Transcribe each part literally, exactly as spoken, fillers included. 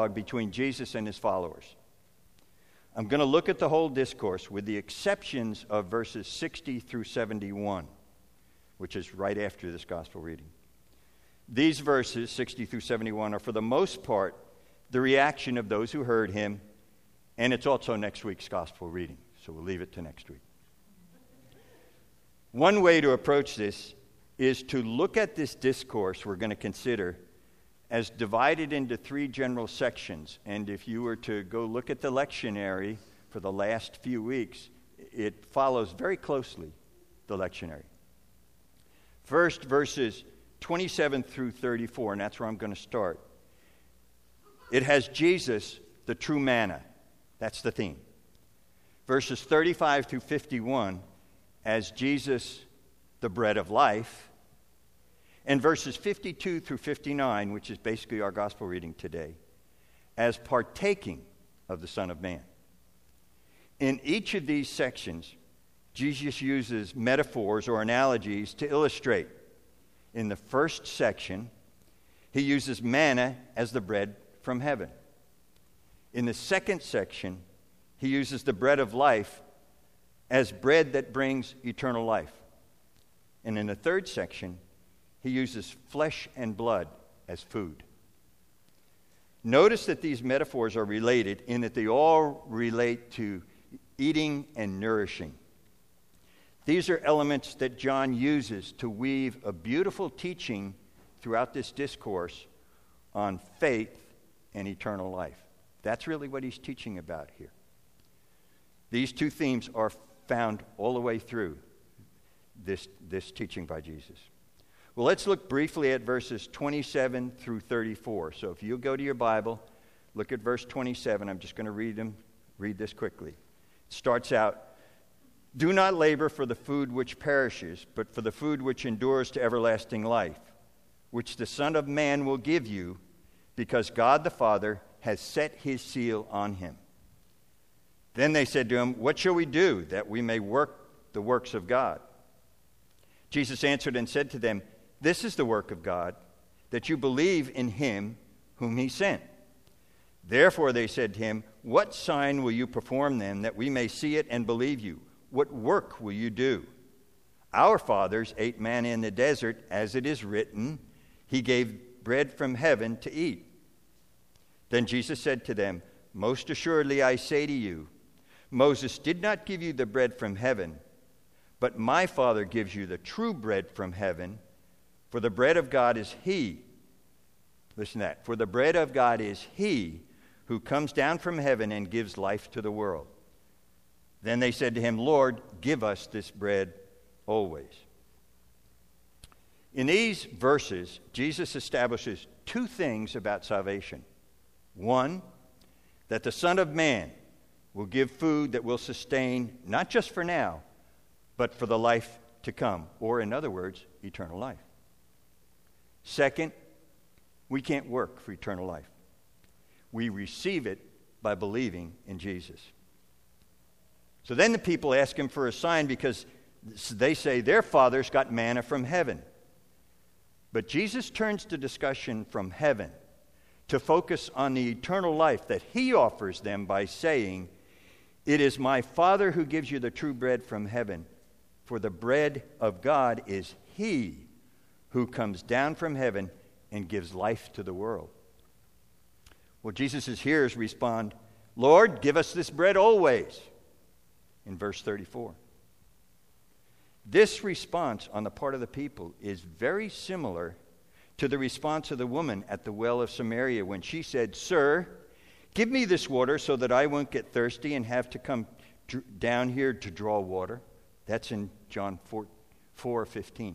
dialogue between Jesus and his followers. I'm going to look at the whole discourse with the exceptions of verses sixty through seventy-one, which is right after this gospel reading. These verses, sixty through seventy-one, are for the most part the reaction of those who heard him, and it's also next week's gospel reading, so we'll leave it to next week. One way to approach this is to look at this discourse we're going to consider as divided into three general sections. And if you were to go look at the lectionary for the last few weeks, it follows very closely the lectionary. First, verses twenty-seven through thirty-four, and that's where I'm going to start. It has Jesus, the true manna. That's the theme. Verses thirty-five through fifty-one, as Jesus, the bread of life. And verses fifty-two through fifty-nine, which is basically our gospel reading today, as partaking of the Son of Man. In each of these sections, Jesus uses metaphors or analogies to illustrate. In the first section, he uses manna as the bread from heaven. In the second section, he uses the bread of life as bread that brings eternal life. And in the third section, he uses flesh and blood as food. Notice that these metaphors are related in that they all relate to eating and nourishing. These are elements that John uses to weave a beautiful teaching throughout this discourse on faith and eternal life. That's really what he's teaching about here. These two themes are found all the way through this, this teaching by Jesus. Well, let's look briefly at verses twenty-seven through thirty-four. So if you'll go to your Bible, look at verse twenty-seven. I'm just going to read them, read this quickly. It starts out, "Do not labor for the food which perishes, but for the food which endures to everlasting life, which the Son of Man will give you, because God the Father has set his seal on him." Then they said to him, "What shall we do that we may work the works of God?" Jesus answered and said to them, "This is the work of God, that you believe in him whom he sent." Therefore they said to him, "What sign will you perform then, that we may see it and believe you? What work will you do? Our fathers ate manna in the desert, as it is written, he gave bread from heaven to eat." Then Jesus said to them, "Most assuredly I say to you, Moses did not give you the bread from heaven, but my Father gives you the true bread from heaven. For the bread of God is he." Listen to that. "For the bread of God is he who comes down from heaven and gives life to the world." Then they said to him, "Lord, give us this bread always." In these verses, Jesus establishes two things about salvation. One, that the Son of Man will give food that will sustain not just for now, but for the life to come, or in other words, eternal life. Second, we can't work for eternal life. We receive it by believing in Jesus. So then the people ask him for a sign because they say their fathers got manna from heaven. But Jesus turns the discussion from heaven to focus on the eternal life that he offers them by saying, "It is my Father who gives you the true bread from heaven, for the bread of God is he who comes down from heaven and gives life to the world." Well, Jesus' hearers respond, "Lord, give us this bread always," in verse thirty-four. This response on the part of the people is very similar to the response of the woman at the well of Samaria when she said, "Sir, give me this water so that I won't get thirsty and have to come down here to draw water." That's in John four fifteen.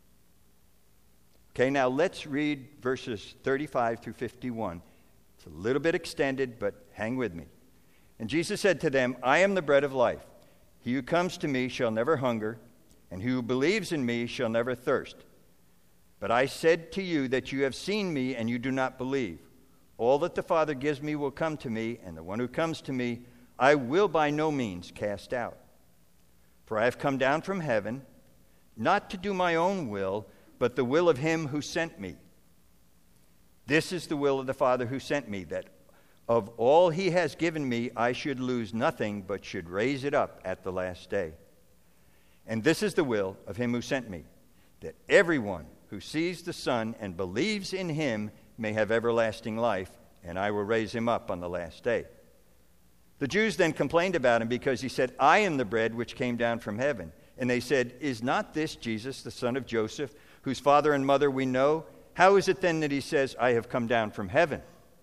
Okay, now let's read verses thirty-five through fifty-one. It's a little bit extended, but hang with me. "And Jesus said to them, I am the bread of life. He who comes to me shall never hunger, and he who believes in me shall never thirst. But I said to you that you have seen me, and you do not believe. All that the Father gives me will come to me, and the one who comes to me I will by no means cast out. For I have come down from heaven, not to do my own will, but the will of him who sent me. This is the will of the Father who sent me, that Of all he has given me, I should lose nothing, but should raise it up at the last day. And this is the will of him who sent me, that everyone who sees the Son and believes in him may have everlasting life, and I will raise him up on the last day." The Jews then complained about him because he said, "I am the bread which came down from heaven." And they said, "Is not this Jesus, the son of Joseph, whose father and mother we know? How is it then that he says, 'I have come down from heaven'?"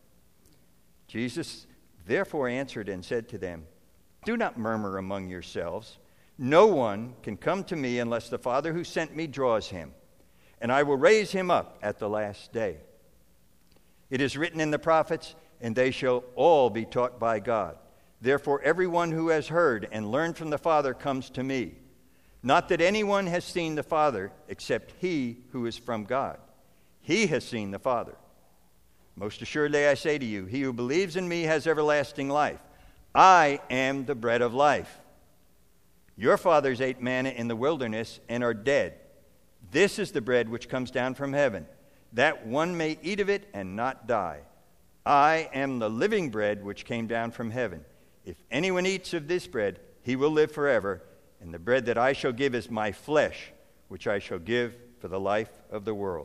Jesus therefore answered and said to them, "Do not murmur among yourselves. No one can come to me unless the Father who sent me draws him, and I will raise him up at the last day. It is written in the prophets, and they shall all be taught by God. Therefore everyone who has heard and learned from the Father comes to me. Not that anyone has seen the Father except he who is from God. He has seen the Father. Most assuredly I say to you, he who believes in me has everlasting life. I am the bread of life. Your fathers ate manna in the wilderness and are dead. This is the bread which comes down from heaven, that one may eat of it and not die. I am the living bread which came down from heaven. If anyone eats of this bread, he will live forever. And the bread that I shall give is my flesh, which I shall give for the life of the world."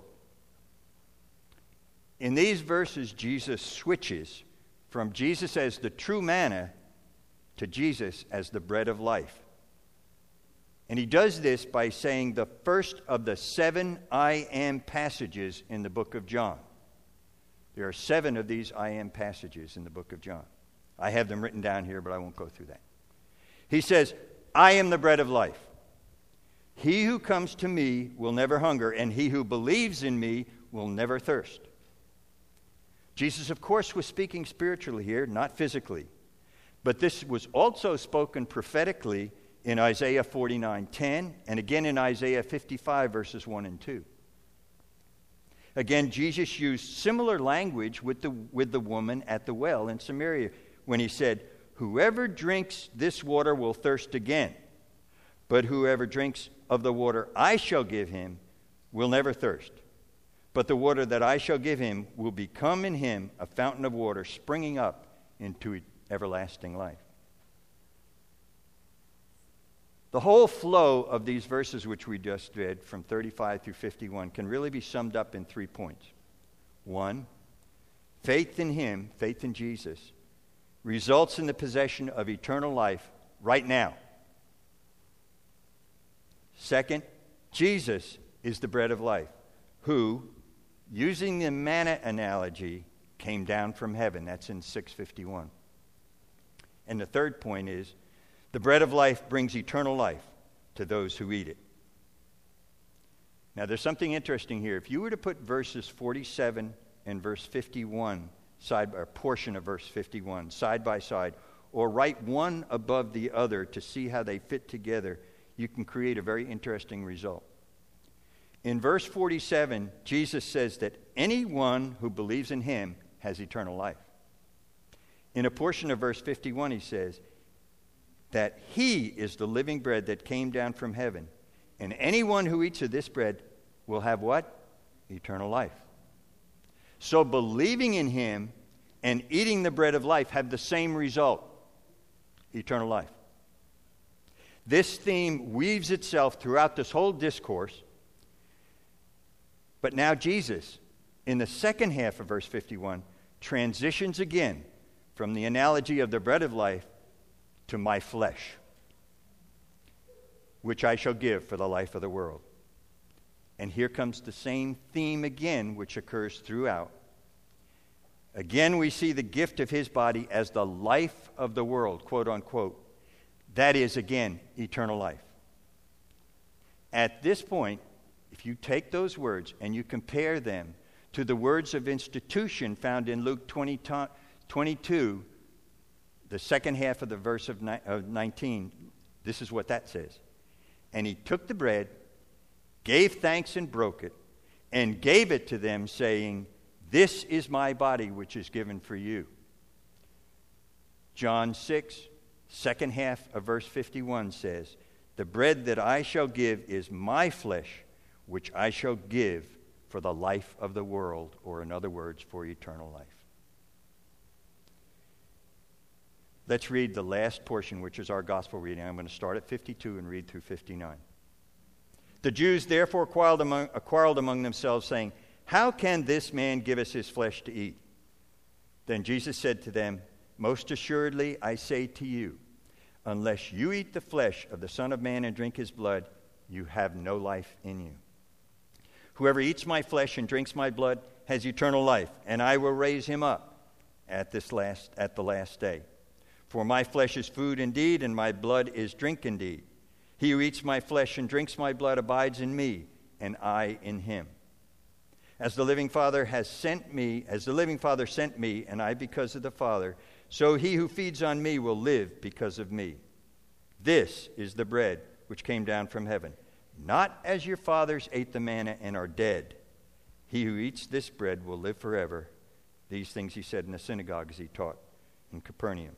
In these verses, Jesus switches from Jesus as the true manna to Jesus as the bread of life. And he does this by saying the first of the seven I am passages in the book of John. There are seven of these I am passages in the book of John. I have them written down here, but I won't go through that. He says, "I am the bread of life. He who comes to me will never hunger, and he who believes in me will never thirst." Jesus, of course, was speaking spiritually here, not physically. But this was also spoken prophetically in Isaiah forty-nine ten, and again in Isaiah fifty-five, verses one and two. Again, Jesus used similar language with the, with the woman at the well in Samaria when he said, "Whoever drinks this water will thirst again, but whoever drinks of the water I shall give him will never thirst. But the water that I shall give him will become in him a fountain of water springing up into everlasting life." The whole flow of these verses which we just read from thirty-five through fifty-one can really be summed up in three points. One, faith in him, faith in Jesus, results in the possession of eternal life right now. Second, Jesus is the bread of life, who, using the manna analogy, came down from heaven. That's in six fifty-one. And the third point is, the bread of life brings eternal life to those who eat it. Now, there's something interesting here. If you were to put verses forty-seven and verse fifty-one, side, or portion of verse fifty-one, side by side, or write one above the other to see how they fit together, you can create a very interesting result. In verse forty-seven, Jesus says that anyone who believes in him has eternal life. In a portion of verse fifty-one, he says that he is the living bread that came down from heaven, and anyone who eats of this bread will have what? Eternal life. So believing in him and eating the bread of life have the same result: eternal life. This theme weaves itself throughout this whole discourse. But now Jesus, in the second half of verse fifty-one, transitions again from the analogy of the bread of life to my flesh, which I shall give for the life of the world. And here comes the same theme again, which occurs throughout. Again, we see the gift of his body as the life of the world, quote unquote. That is, again, eternal life. At this point, if you take those words and you compare them to the words of institution found in Luke twenty, twenty-two, the second half of the verse of nineteen, this is what that says. And he took the bread, gave thanks and broke it, and gave it to them, saying, "This is my body, which is given for you." John six, second half of verse fifty-one says, "The bread that I shall give is my flesh, which I shall give for the life of the world," or in other words, for eternal life. Let's read the last portion, which is our gospel reading. I'm going to start at fifty-two and read through fifty-nine. The Jews therefore quarreled among, uh, quarreled among themselves, saying, "How can this man give us his flesh to eat?" Then Jesus said to them, "Most assuredly I say to you, unless you eat the flesh of the Son of Man and drink his blood, you have no life in you. Whoever eats my flesh and drinks my blood has eternal life, and I will raise him up at this last at the last day. For my flesh is food indeed, and my blood is drink indeed. He who eats my flesh and drinks my blood abides in me, and I in him. As the living Father has sent me, as the living Father sent me, and I because of the Father, so he who feeds on me will live because of me. This is the bread which came down from heaven, not as your fathers ate the manna and are dead. He who eats this bread will live forever." These things he said in the synagogue as he taught in Capernaum.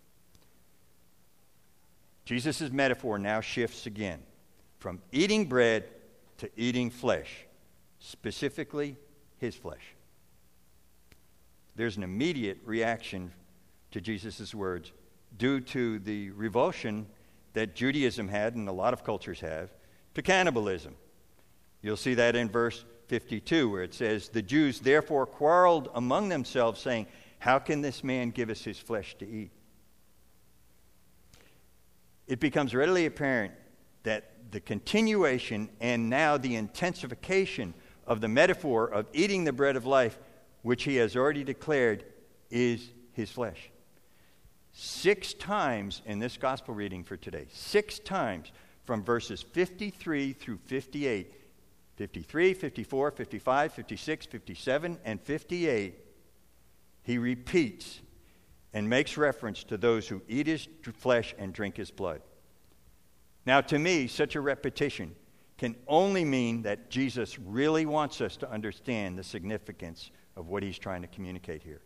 Jesus' metaphor now shifts again from eating bread to eating flesh, specifically his flesh. There's an immediate reaction to Jesus' words due to the revulsion that Judaism had, and a lot of cultures have, to cannibalism. You'll see that in verse fifty-two, where it says, "The Jews therefore quarreled among themselves, saying, 'How can this man give us his flesh to eat?'" It becomes readily apparent that the continuation and now the intensification of the metaphor of eating the bread of life, which he has already declared is his flesh. Six times in this gospel reading for today, six times from verses fifty-three through fifty-eight, fifty-three, fifty-four, fifty-five, fifty-six, fifty-seven, and fifty-eight, he repeats and makes reference to those who eat his flesh and drink his blood. Now, to me, such a repetition can only mean that Jesus really wants us to understand the significance of what he's trying to communicate here.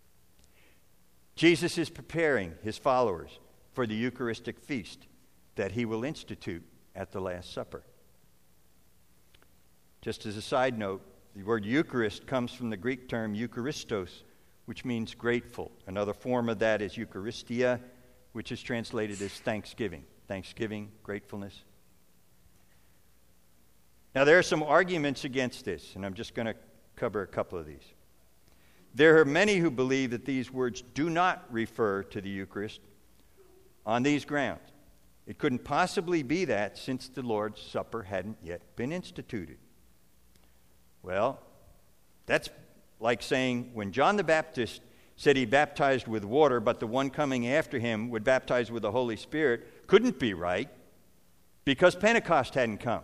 Jesus is preparing his followers for the Eucharistic feast that he will institute at the Last Supper. Just as a side note, the word Eucharist comes from the Greek term Eucharistos, which means grateful. Another form of that is Eucharistia, which is translated as thanksgiving. Thanksgiving, gratefulness. Now, there are some arguments against this, and I'm just going to cover a couple of these. There are many who believe that these words do not refer to the Eucharist on these grounds. It couldn't possibly be that since the Lord's Supper hadn't yet been instituted. Well, that's like saying when John the Baptist said he baptized with water, but the one coming after him would baptize with the Holy Spirit, couldn't be right because Pentecost hadn't come.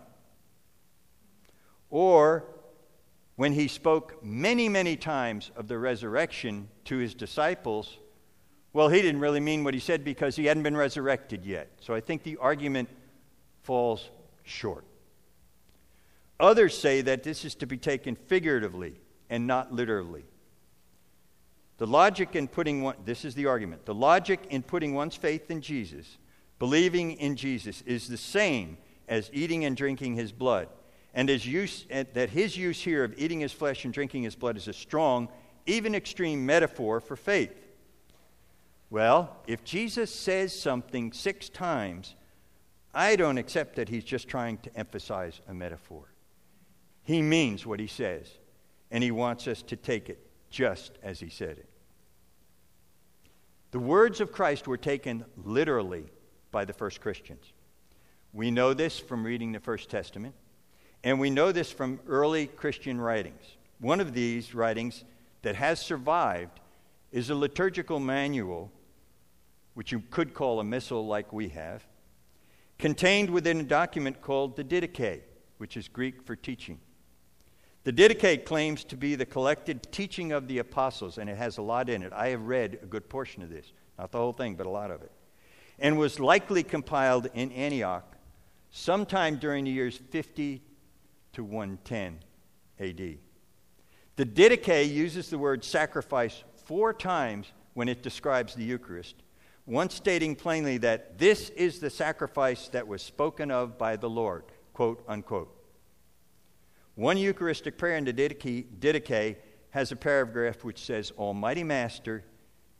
Or when he spoke many, many times of the resurrection to his disciples, well, he didn't really mean what he said because he hadn't been resurrected yet. So I think the argument falls short. Others say that this is to be taken figuratively and not literally. The logic in putting one, this is the argument, the logic in putting one's faith in Jesus, believing in Jesus, is the same as eating and drinking his blood. And his use, that his use here of eating his flesh and drinking his blood is a strong, even extreme metaphor for faith. Well, if Jesus says something six times, I don't accept that he's just trying to emphasize a metaphor. He means what he says, and he wants us to take it just as he said it. The words of Christ were taken literally by the first Christians. We know this from reading the First Testament, and we know this from early Christian writings. One of these writings that has survived is a liturgical manual, which you could call a missal like we have, contained within a document called the Didache, which is Greek for teaching. The Didache claims to be the collected teaching of the apostles, and it has a lot in it. I have read a good portion of this, not the whole thing, but a lot of it, and was likely compiled in Antioch sometime during the years fifty to one ten A D. The Didache uses the word sacrifice four times when it describes the Eucharist, once stating plainly that this is the sacrifice that was spoken of by the Lord, quote unquote. One Eucharistic prayer in the Didache, Didache has a paragraph which says, Almighty Master,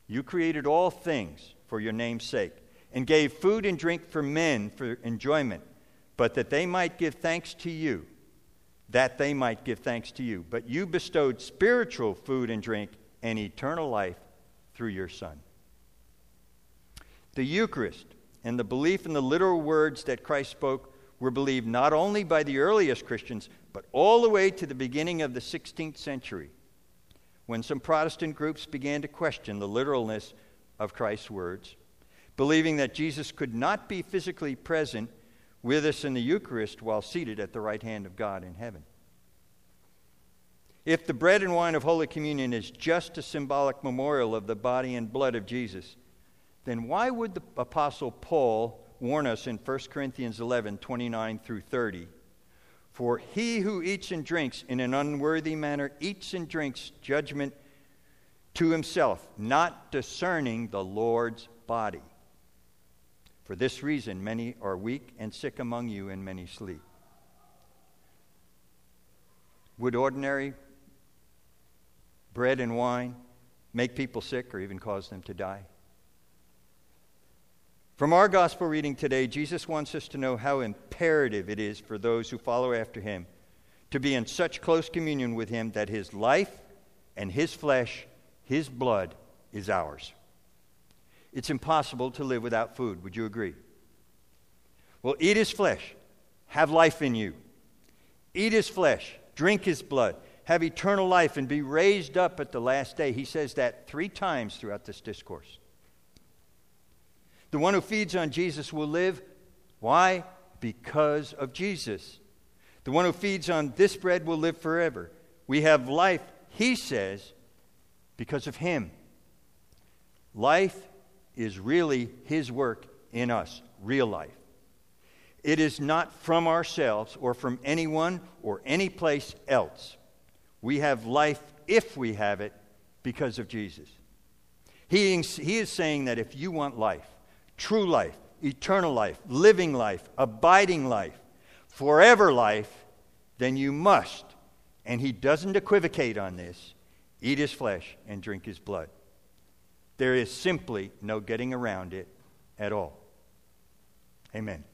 You created all things for your name's sake, and gave food and drink for men for enjoyment, but that they might give thanks to you, that they might give thanks to you. But you bestowed spiritual food and drink and eternal life through your Son. The Eucharist and the belief in the literal words that Christ spoke were believed not only by the earliest Christians, but all the way to the beginning of the sixteenth century, when some Protestant groups began to question the literalness of Christ's words, believing that Jesus could not be physically present with us in the Eucharist while seated at the right hand of God in heaven. If the bread and wine of Holy Communion is just a symbolic memorial of the body and blood of Jesus, then why would the Apostle Paul warn us in First Corinthians eleven, twenty-nine through thirty, "For he who eats and drinks in an unworthy manner eats and drinks judgment to himself, not discerning the Lord's body. For this reason, many are weak and sick among you, and many sleep." Would ordinary bread and wine make people sick or even cause them to die? From our gospel reading today, Jesus wants us to know how imperative it is for those who follow after him to be in such close communion with him that his life and his flesh, his blood, is ours. It's impossible to live without food. Would you agree? Well, eat his flesh, have life in you. Eat his flesh, drink his blood, have eternal life, and be raised up at the last day. He says that three times throughout this discourse. The one who feeds on Jesus will live. Why? Because of Jesus. The one who feeds on this bread will live forever. We have life, he says, because of him. Life is really his work in us, real life. It is not from ourselves or from anyone or any place else. We have life, if we have it, because of Jesus. He, he is saying that if you want life, true life, eternal life, living life, abiding life, forever life, then you must, and he doesn't equivocate on this, eat his flesh and drink his blood. There is simply no getting around it at all. Amen.